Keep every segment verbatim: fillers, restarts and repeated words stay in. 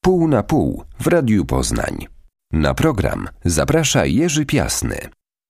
Pół na pół w Radiu Poznań. Na program zaprasza Jerzy Piasny.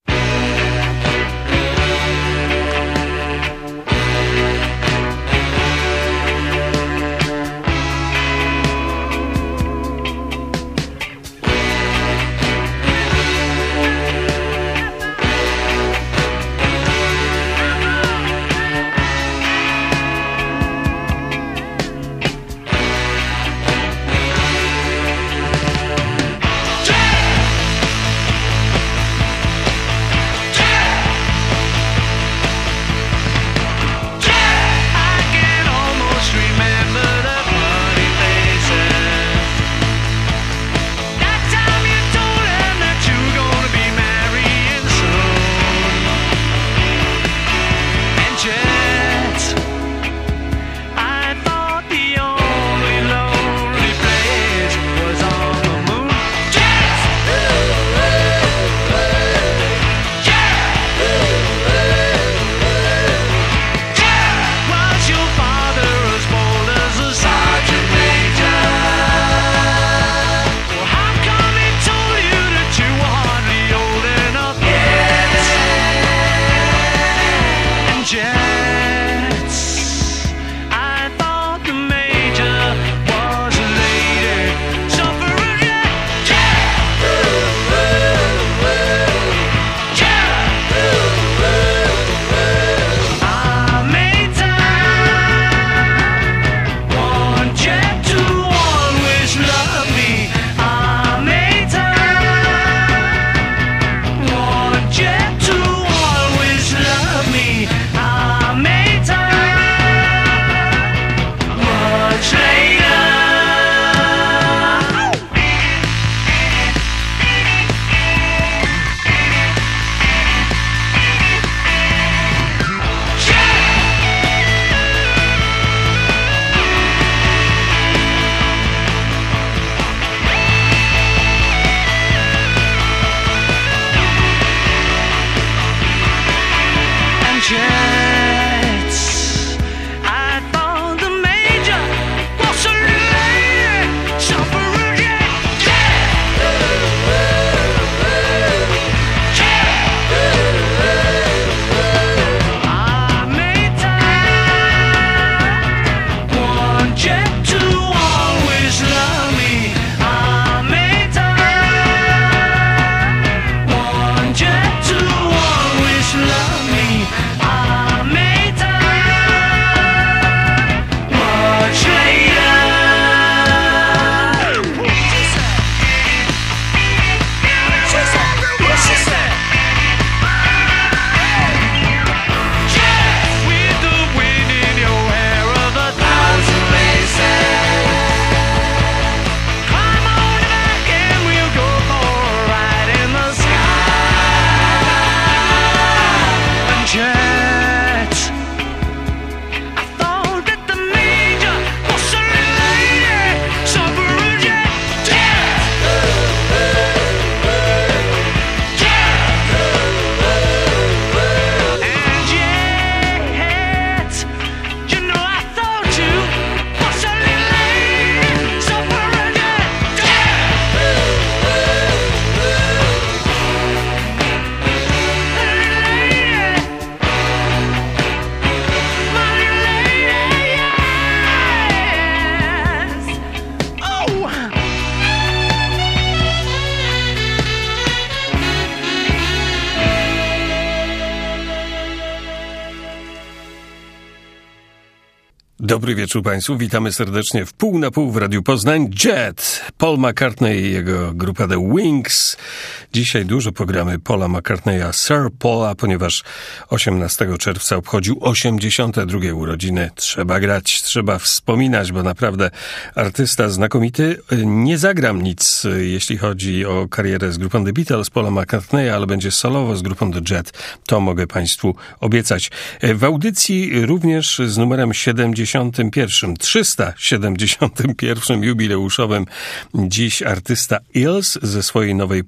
Dobry wieczór Państwu, witamy serdecznie w Pół na pół w Radiu Poznań. Jet, Paul McCartney i jego grupa The Wings. Dzisiaj dużo pogramy Paula McCartneya, Sir Paula, ponieważ osiemnastego czerwca obchodził osiemdziesiąte drugie urodziny. Trzeba grać, trzeba wspominać, bo naprawdę artysta znakomity. Nie zagram nic, jeśli chodzi o karierę z grupą The Beatles, Paula McCartneya, ale będzie solowo z grupą The Jet. To mogę Państwu obiecać. W audycji również z numerem siedemdziesiątym pierwszym, trzysta siedemdziesiątym pierwszym jubileuszowym dziś artysta Eels ze swojej nowej płyty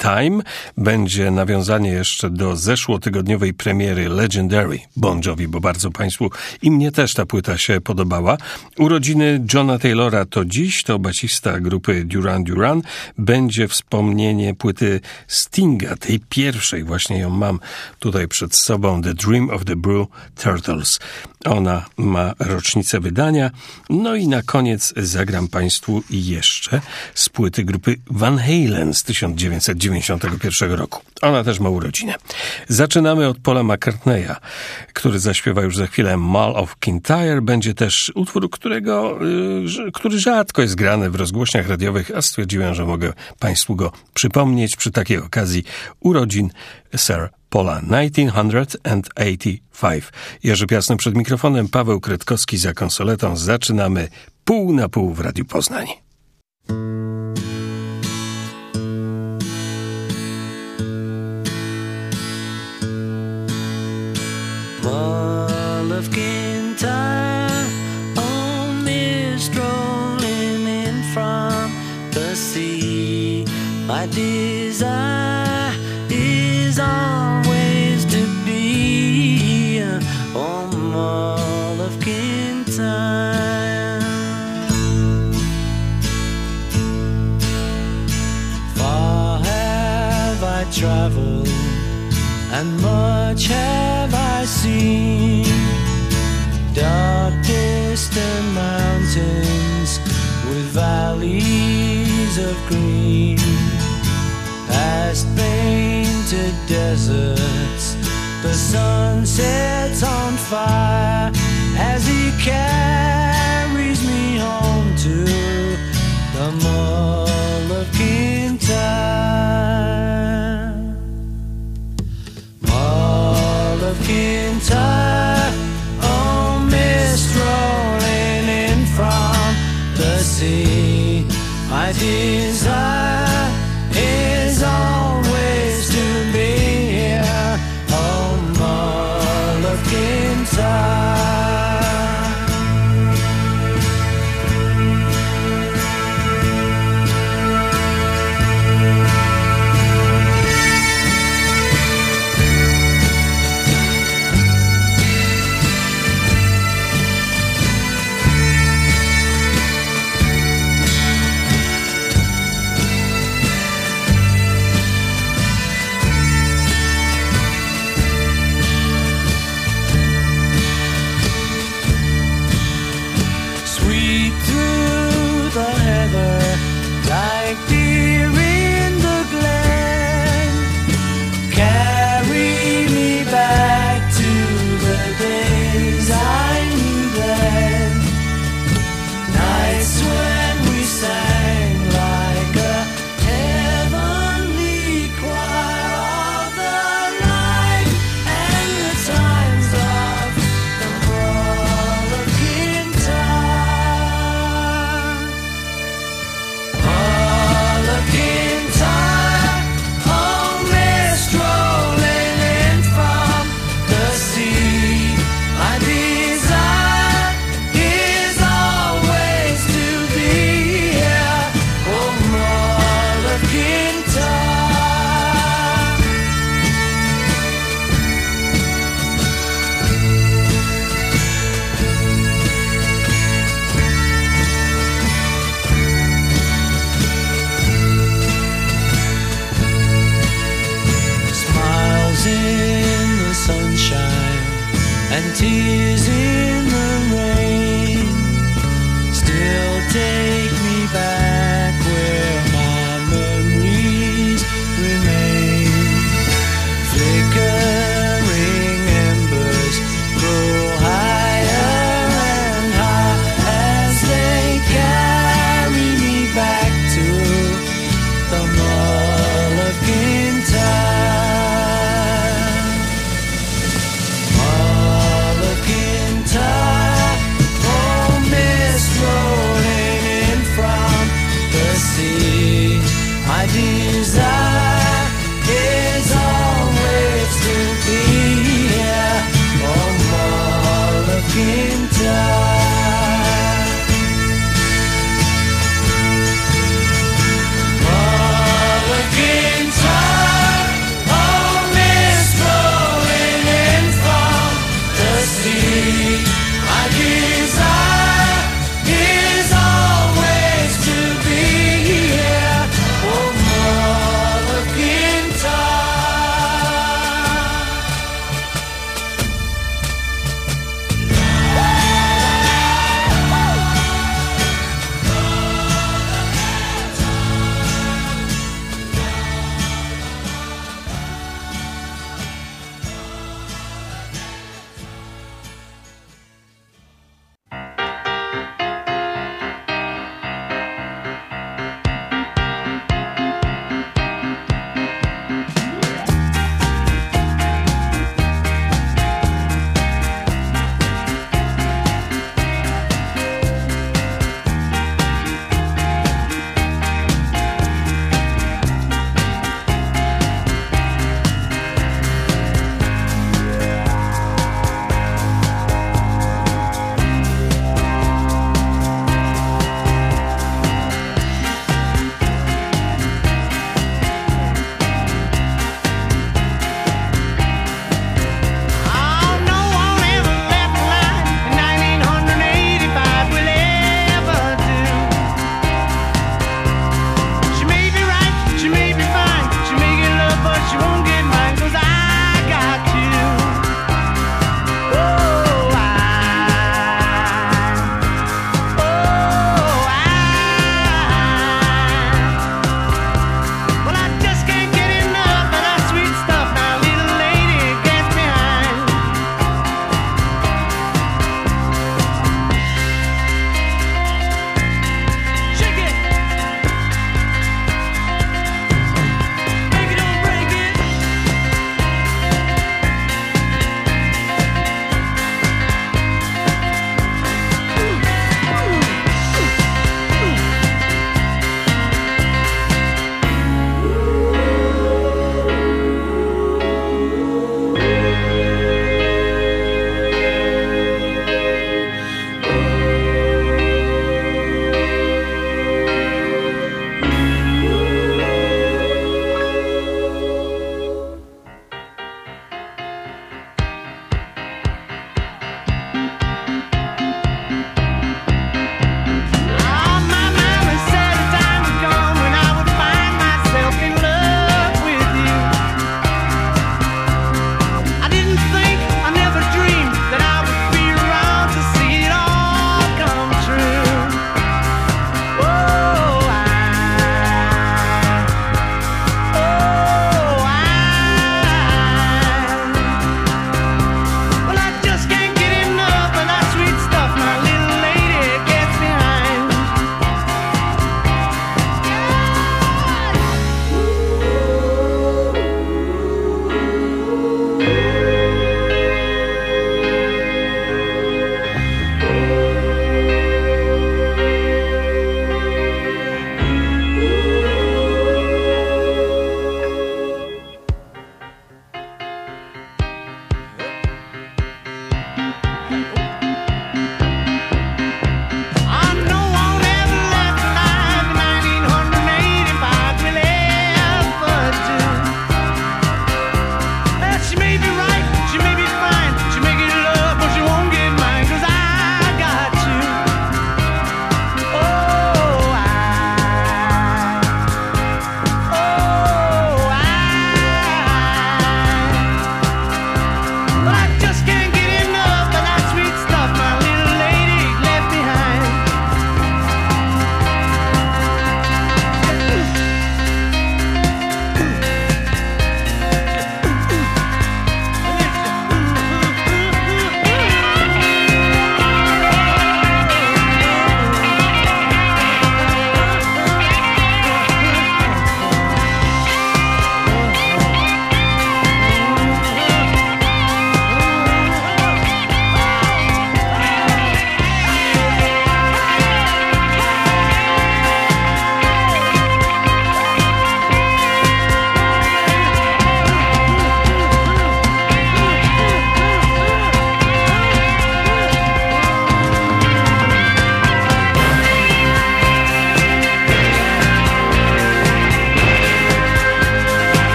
Time. Będzie nawiązanie jeszcze do zeszłotygodniowej premiery Legendary Bon Jovi, bo bardzo Państwu i mnie też ta płyta się podobała. Urodziny Johna Taylora to dziś, to basista grupy Duran Duran. Będzie wspomnienie płyty Stinga, tej pierwszej, właśnie ją mam tutaj przed sobą, The Dream of the Blue Turtles. Ona ma rocznicę wydania. No i na koniec zagram Państwu jeszcze z płyty grupy Van Halen z tysiąc dziewięćset dziewięćdziesiątego pierwszego roku. Ona też ma urodzinę. Zaczynamy od Paula McCartneya, który zaśpiewa już za chwilę Mall of Kintyre. Będzie też utwór, którego, y, który rzadko jest grany w rozgłośniach radiowych, a stwierdziłem, że mogę Państwu go przypomnieć przy takiej okazji urodzin Sir Paula tysiąc dziewięćset osiemdziesiąt pięć. Jerzy Piasny przed mikrofonem, Paweł Kretkowski za konsoletą. Zaczynamy pół na pół w Radiu Poznań. Mall of Kintyre, only strolling in from the sea. My desire is always to be on Mall of Kintyre. Far have I traveled, and much have I seen. Dark distant mountains with valleys of green, past painted deserts, the sun sets on fire as he carries me home to the Mall of Kintyre. Mall of Kintyre, oh mist rolling in from the sea. My desire is always to be here, oh Mall of Kintyre.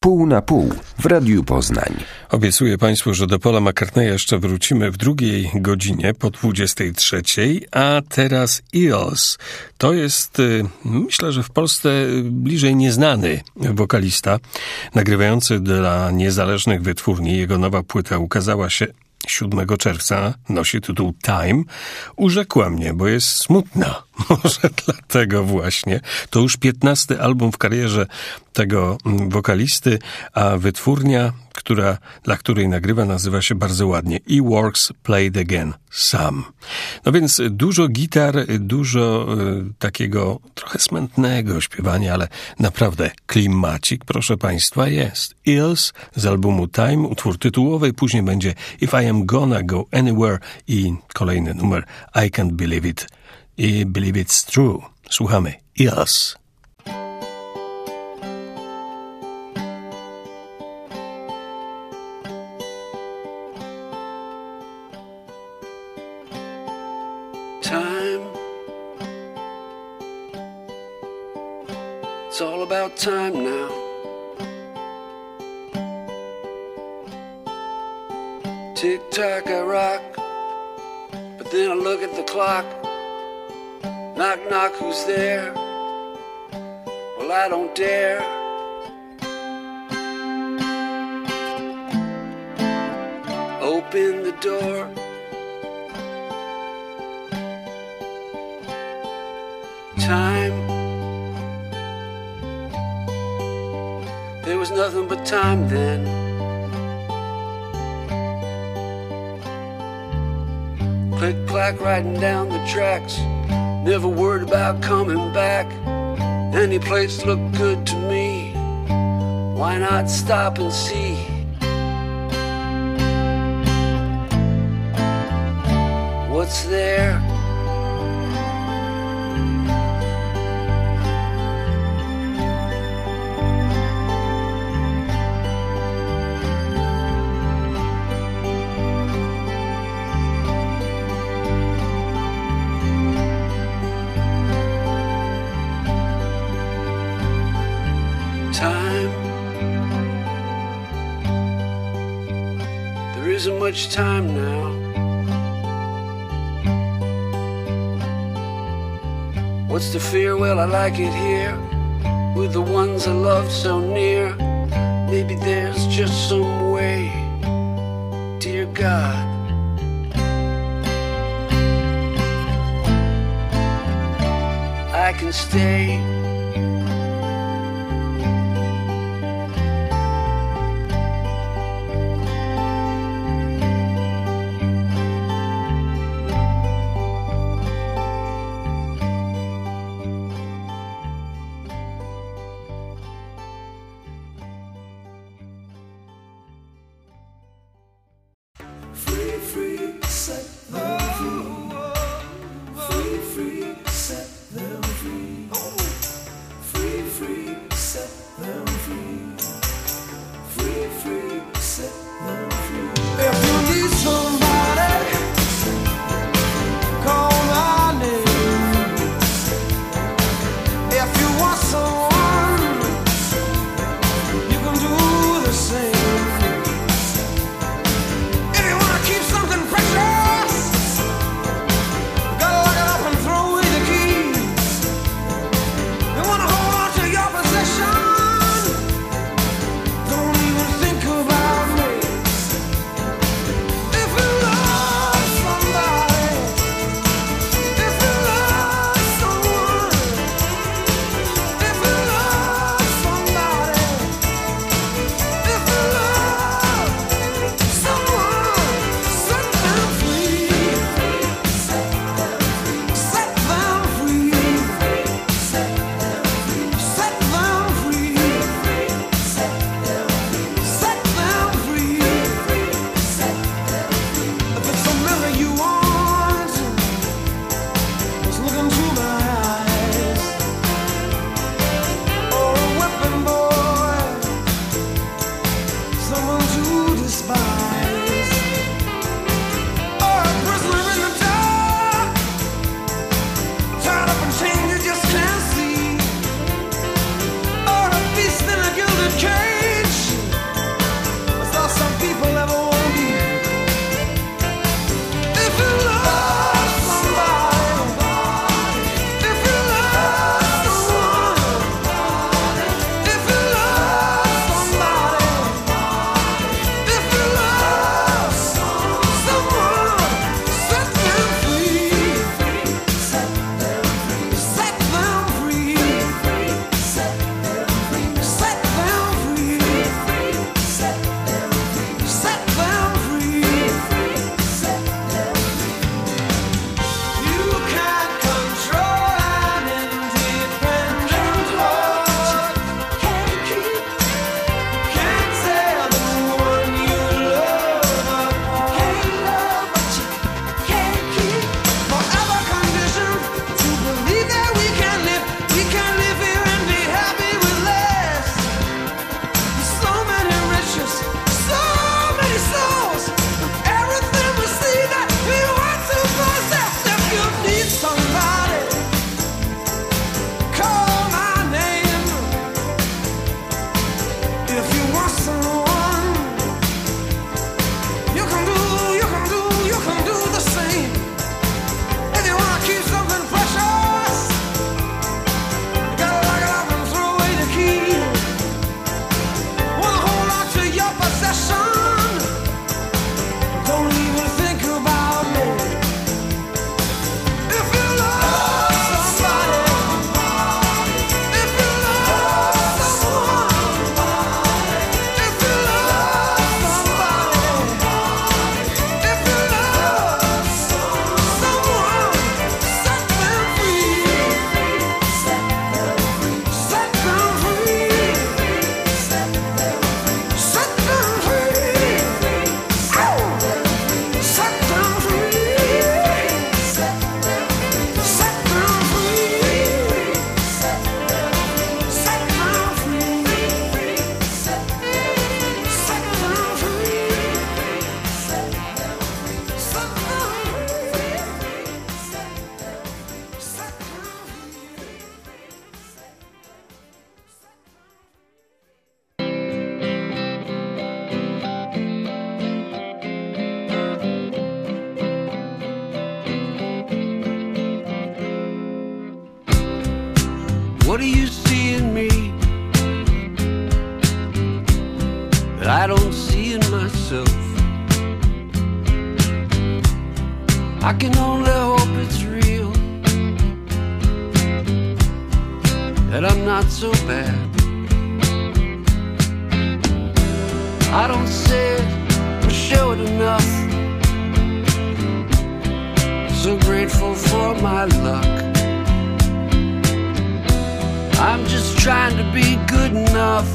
Pół na pół w Radiu Poznań. Obiecuję Państwu, że do Paula McCartneya jeszcze wrócimy w drugiej godzinie po dwudziestej trzeciej, a teraz Eels. To jest, myślę, że w Polsce bliżej nieznany wokalista, nagrywający dla niezależnych wytwórni. Jego nowa płyta ukazała się siódmego czerwca, nosi tytuł Time. Urzekła mnie, bo jest smutna. Może dlatego właśnie. To już piętnasty album w karierze tego wokalisty, a wytwórnia, która, dla której nagrywa, nazywa się bardzo ładnie E-Works Played Again Sam. No więc dużo gitar, dużo y, takiego trochę smętnego śpiewania, ale naprawdę klimacik, proszę Państwa, jest. Eels z albumu Time, utwór tytułowy, później będzie If I Am Gonna Go Anywhere i kolejny numer I Can't Believe It i Believe It's True. Słuchamy Eels. Time, it's all about time now. Tick tock, I rock, but then I look at the clock. Knock, knock, who's there? Well, I don't dare. Open the door. Time. There was nothing but time then. Click, clack, riding down the tracks. Never worried about coming back. Any place looked good to me. Why not stop and see? What's there? Isn't much time now. What's the fear? Well, I like it here with the ones I loved so near. Maybe there's just some way, dear God, I can stay. What do you see in me that I don't see in myself? I can only hope it's real, that I'm not so bad. I don't say it or show it enough. So grateful for my luck. I'm just trying to be good enough.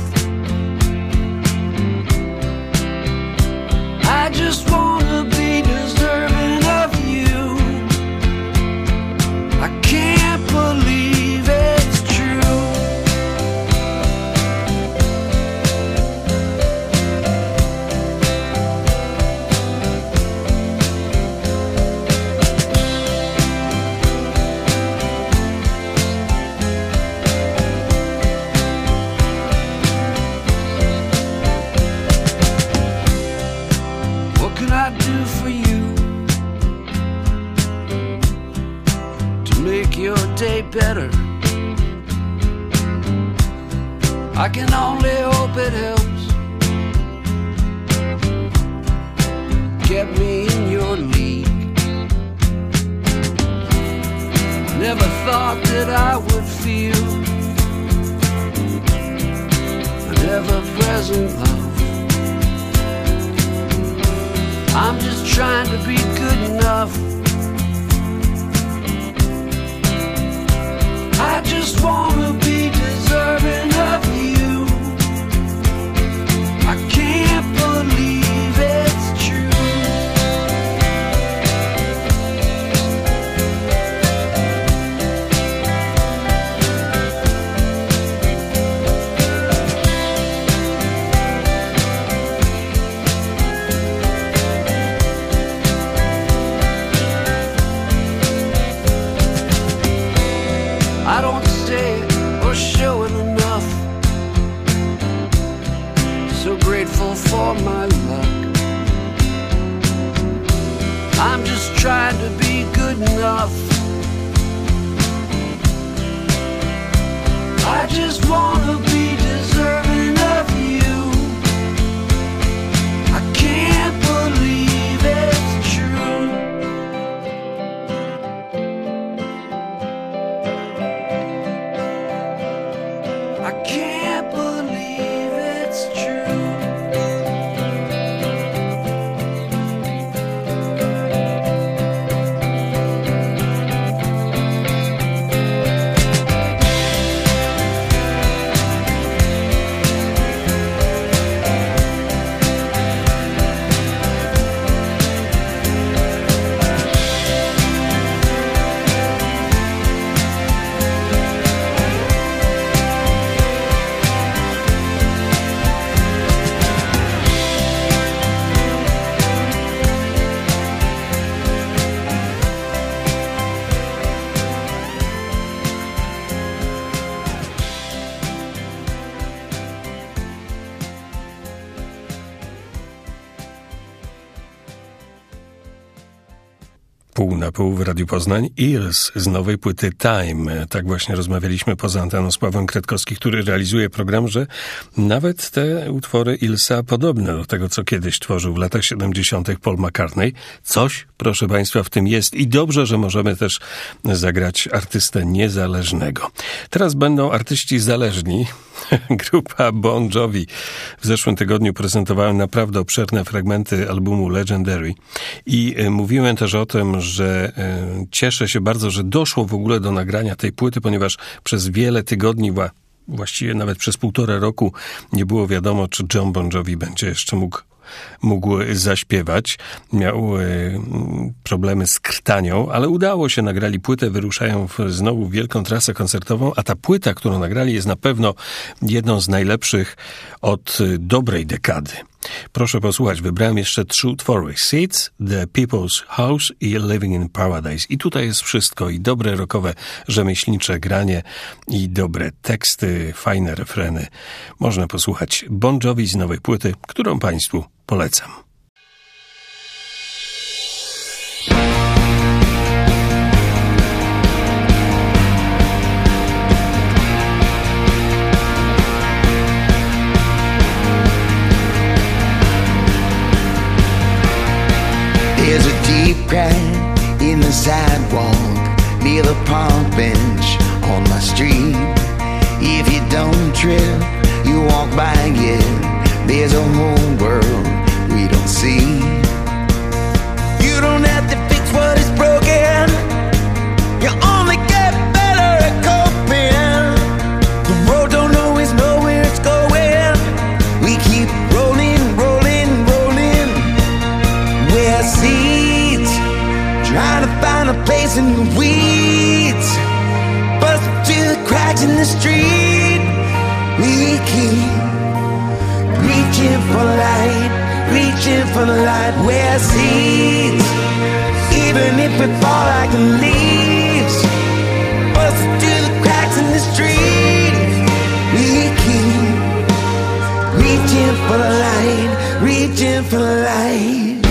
I just wanna be deserving of you. I can't believe it's true. What can I do for you to make your day better? I can only hope it helps. Get me in your league. Never thought that I would feel an ever-present love. I'm just trying to be good enough. I just wanna be deserving of you. I can't believe it's true. I don't say it or show it enough. So grateful for my luck. I'm just trying to be good enough. I just wanna be deserving of you. I can't believe it's true. I can't believe it's true. Pół na pół w Radiu Poznań. Eels z nowej płyty Time. Tak właśnie rozmawialiśmy poza anteną z Pawłem Kredkowskim, który realizuje program, że nawet te utwory Eelsa podobne do tego, co kiedyś tworzył w latach siedemdziesiątych Paul McCartney. Coś, proszę Państwa, w tym jest i dobrze, że możemy też zagrać artystę niezależnego. Teraz będą artyści zależni. Grupa Bon Jovi w zeszłym tygodniu prezentowała naprawdę obszerne fragmenty albumu Legendary i mówiłem też o tym, że cieszę się bardzo, że doszło w ogóle do nagrania tej płyty, ponieważ przez wiele tygodni, właściwie nawet przez półtora roku nie było wiadomo, czy John Bon Jovi będzie jeszcze mógł mógł zaśpiewać. Miał e, problemy z krtanią, ale udało się, nagrali płytę, wyruszają w, znowu w wielką trasę koncertową, a ta płyta, którą nagrali, jest na pewno jedną z najlepszych od dobrej dekady. Proszę posłuchać, wybrałem jeszcze trzy utwory. Seeds, The People's House i Living in Paradise. I tutaj jest wszystko, i dobre rockowe, rzemieślnicze granie, i dobre teksty, fajne refreny. Można posłuchać Bon Jovi z nowej płyty, którą Państwu polecam. park bench on my street. If you don't trip, you walk by again. There's a whole world we don't see. You don't have to fix what is broken. You only get better at coping. The road don't always know where it's going. We keep rolling, rolling, rolling. We're seeds, trying to find a place in the weeds. Bust through the cracks in the street. We keep reaching for light, reaching for the light. We're seeds, even if we fall like the leaves. Bust through the cracks in the street. We keep reaching for the light, reaching for the light.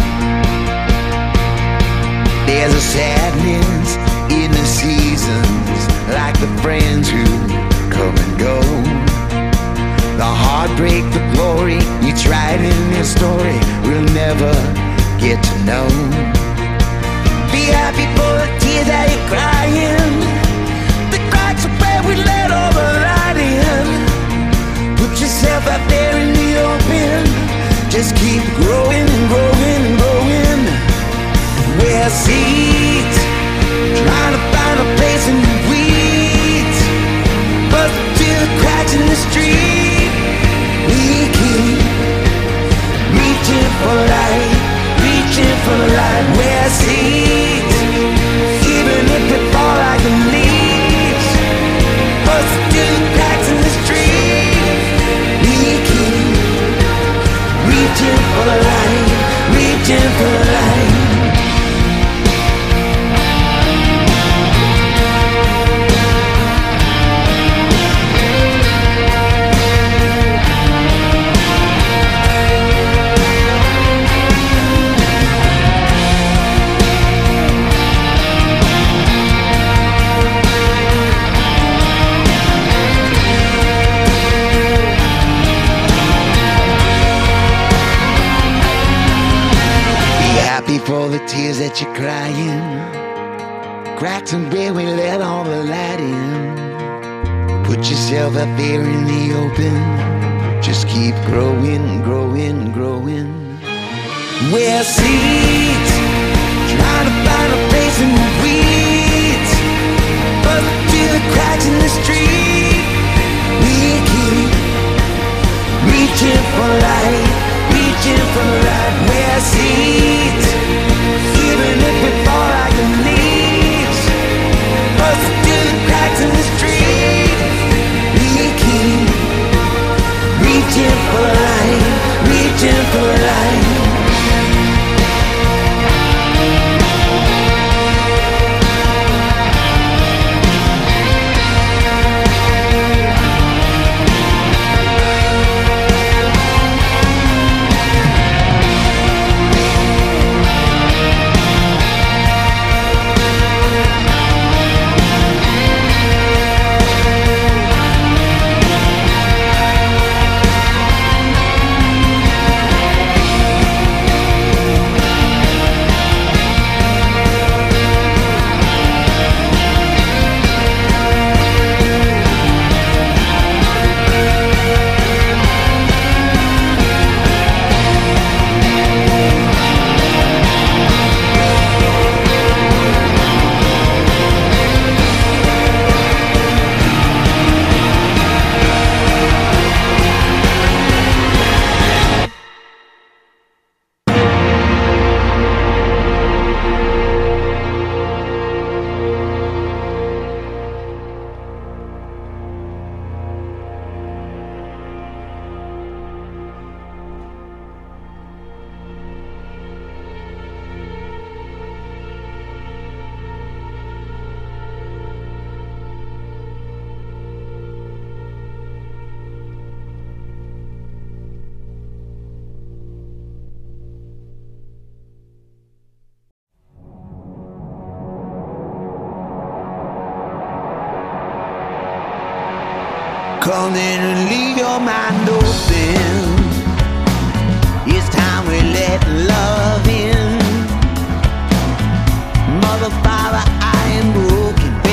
There's a sadness in the seasons, like the friends who come and go. The heartbreak, the glory, each right in their story we'll never get to know. Be happy for the tears that you're crying. The cracks are where we let all the light in. Put yourself out there in the open. Just keep growing and growing and growing. We're seeds, trying to find a place in the weeds. Bust through the cracks in the street. We keep reaching for light, reaching for the light. We're seeds, even if we fall like the leaves. Bust through the cracks in the street. We keep reaching for the light, reaching for the light. For the tears that you're crying, cracks and where we let all the light in. Put yourself out there in the open. Just keep growing, growing, growing. We're seeds, trying to find a place in the weeds. Bust through the cracks in the street. We keep reaching for light, reaching for light. We're seeds, even if we fall like the leaves. Bust through the cracks in the street. We keep reaching for light, reaching for light. Come in and leave your mind open. It's time we let love in. Mother, Father, I am broken.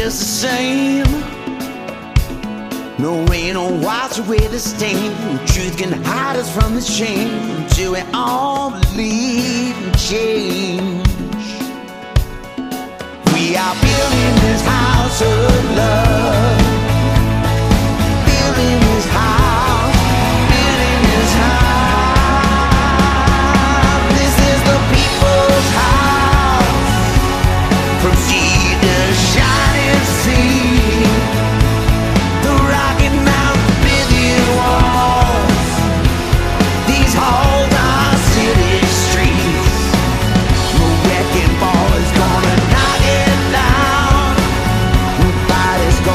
just the same. No rain will wash away the stain. Truth can hide us from the shame until we all believe in change. We are building this house of love. Building this house. Building this house. This is the people's house. From sea to shining sea. The Rocky Mountain Billion walls. These halls are city streets. The wrecking ball is gonna knock it down. Nobody's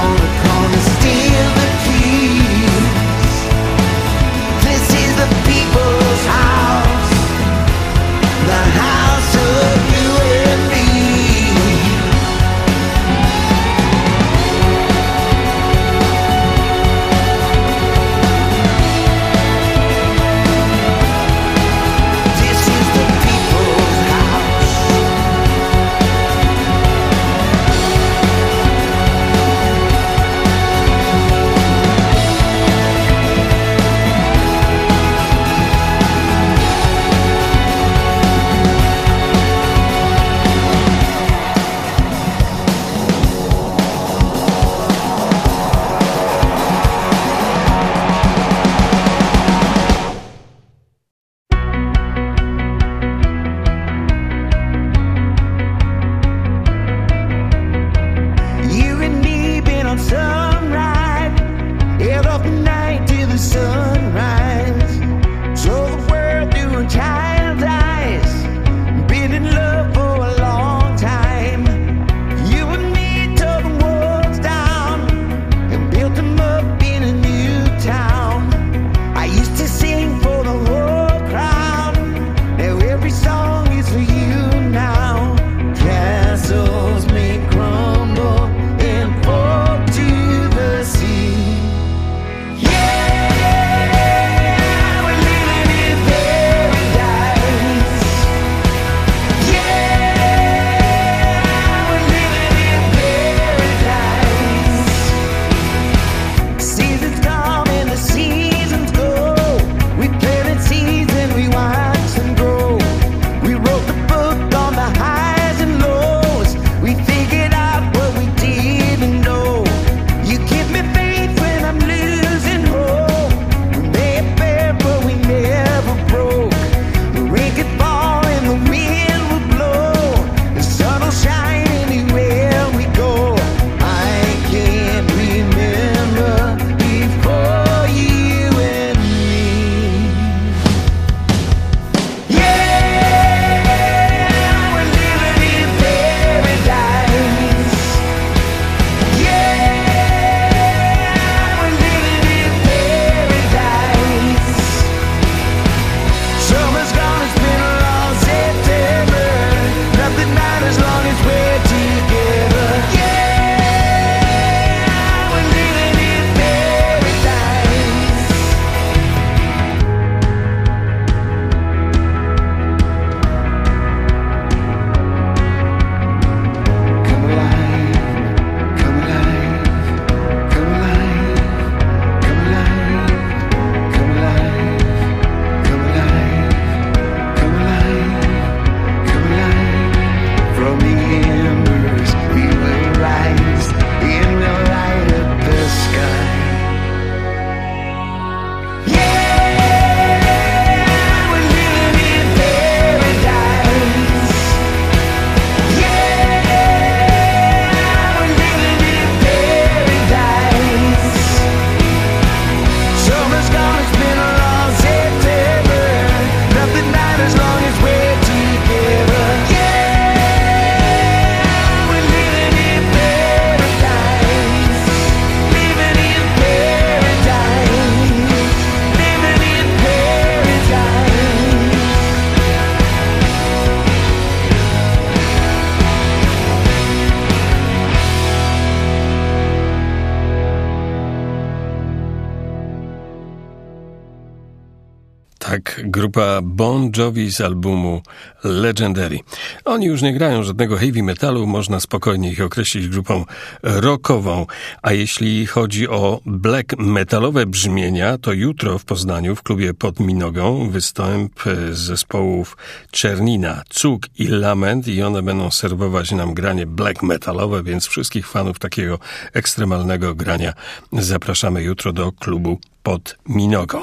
Tak, grupa Bon Jovi z albumu Legendary. Oni już nie grają żadnego heavy metalu, można spokojnie ich określić grupą rockową. A jeśli chodzi o black metalowe brzmienia, to jutro w Poznaniu w klubie Pod Minogą występ z zespołów Czernina, Cuk i Lament i one będą serwować nam granie black metalowe, więc wszystkich fanów takiego ekstremalnego grania zapraszamy jutro do klubu Pod Minogą.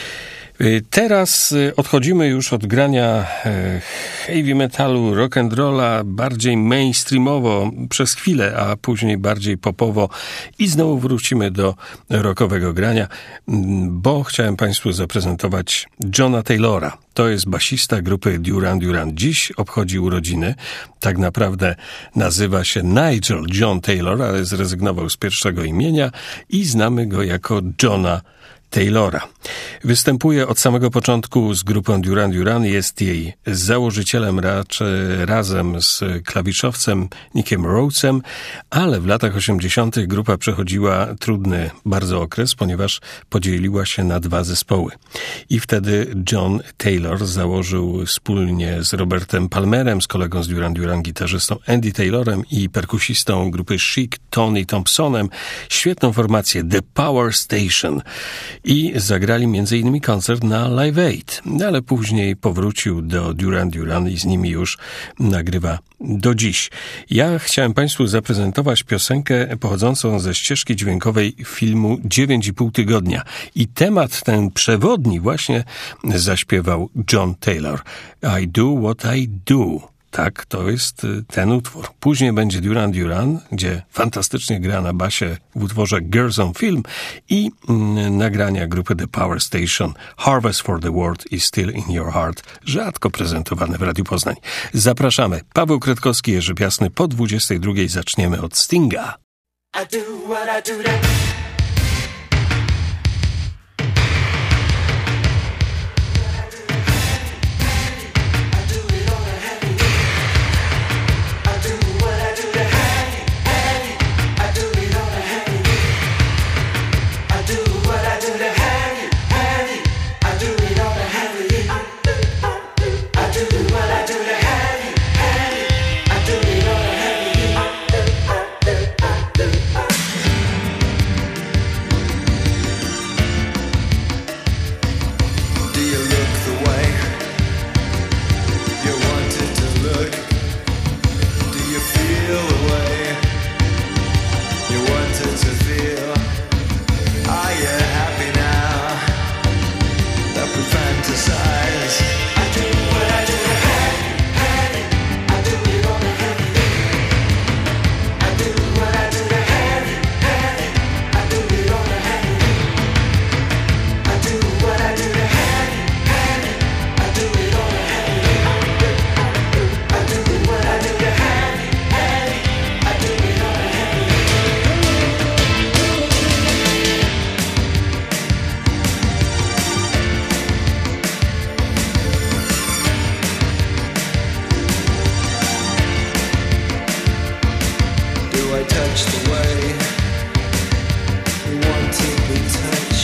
Teraz odchodzimy już od grania heavy metalu, rock and rolla bardziej mainstreamowo przez chwilę, a później bardziej popowo i znowu wrócimy do rockowego grania, bo chciałem Państwu zaprezentować Johna Taylora. To jest basista grupy Duran Duran. Dziś obchodzi urodziny. Tak naprawdę nazywa się Nigel John Taylor, ale zrezygnował z pierwszego imienia i znamy go jako Johna Taylora. Występuje od samego początku z grupą Duran Duran, jest jej założycielem raczej razem z klawiszowcem Nickiem Rhodesem, ale w latach osiemdziesiątych grupa przechodziła trudny bardzo okres, ponieważ podzieliła się na dwa zespoły. I wtedy John Taylor założył wspólnie z Robertem Palmerem, z kolegą z Duran Duran, gitarzystą Andy Taylorem i perkusistą grupy Chic, Tony Thompsonem, świetną formację The Power Station. I zagrali między innymi koncert na Live Aid, ale później powrócił do Duran Duran i z nimi już nagrywa do dziś. Ja chciałem Państwu zaprezentować piosenkę pochodzącą ze ścieżki dźwiękowej filmu dziewięć i pół tygodnia. I temat ten przewodni właśnie zaśpiewał John Taylor. I do what I do. Tak, to jest ten utwór. Później będzie Duran Duran, gdzie fantastycznie gra na basie w utworze Girls on Film i mm, nagrania grupy The Power Station Harvest for the World is Still in Your Heart, rzadko prezentowane w Radiu Poznań. Zapraszamy. Paweł Kredkowski, Jerzy Piasny. Po dwudziestej drugiej zaczniemy od Stinga. I do what I do that.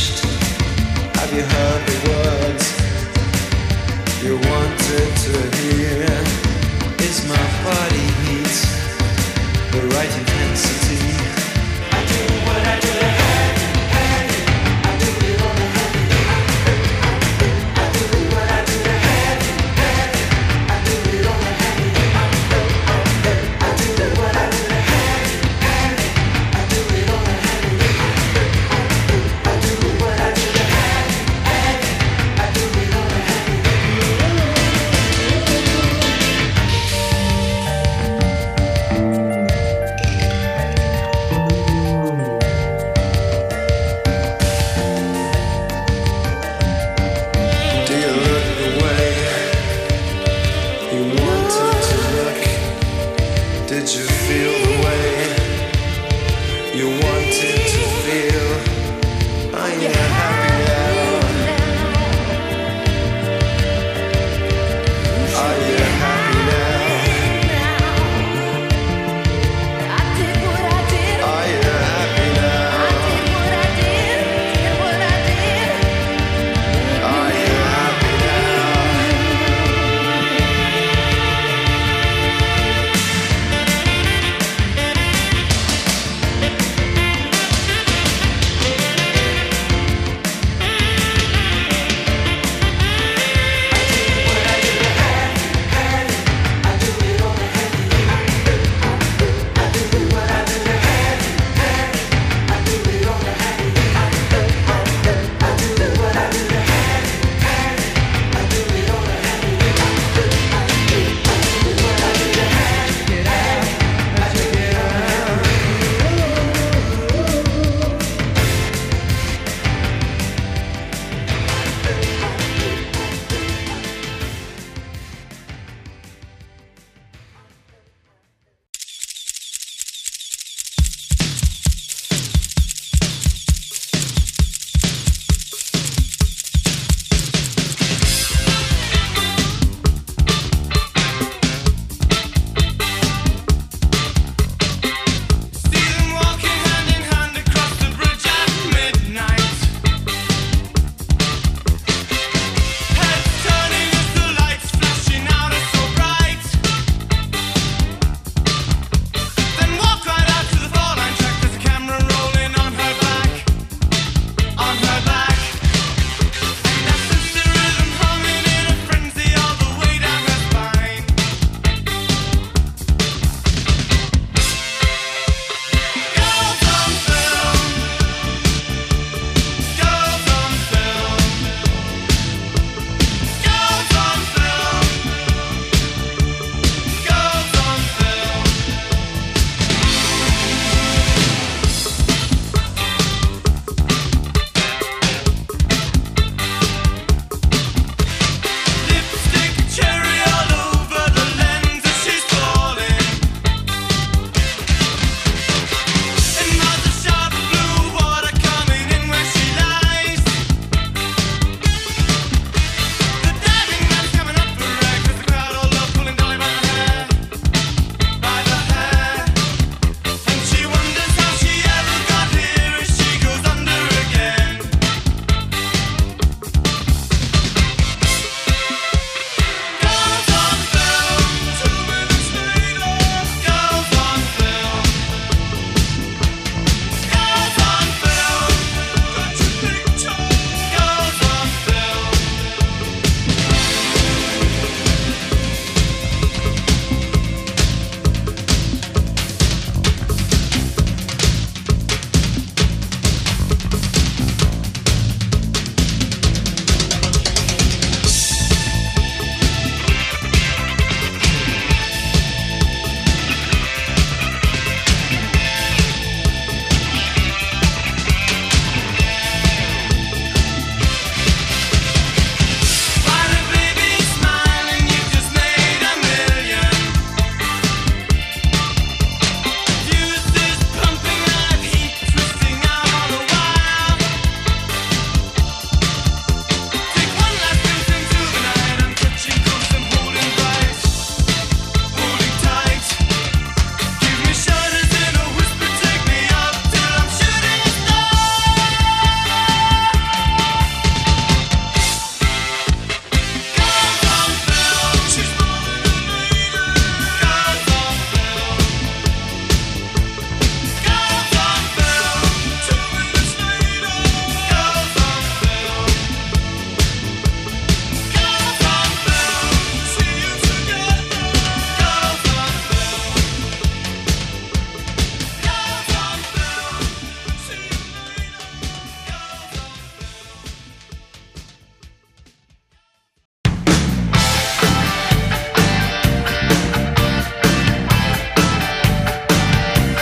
You heard the words you wanted to hear.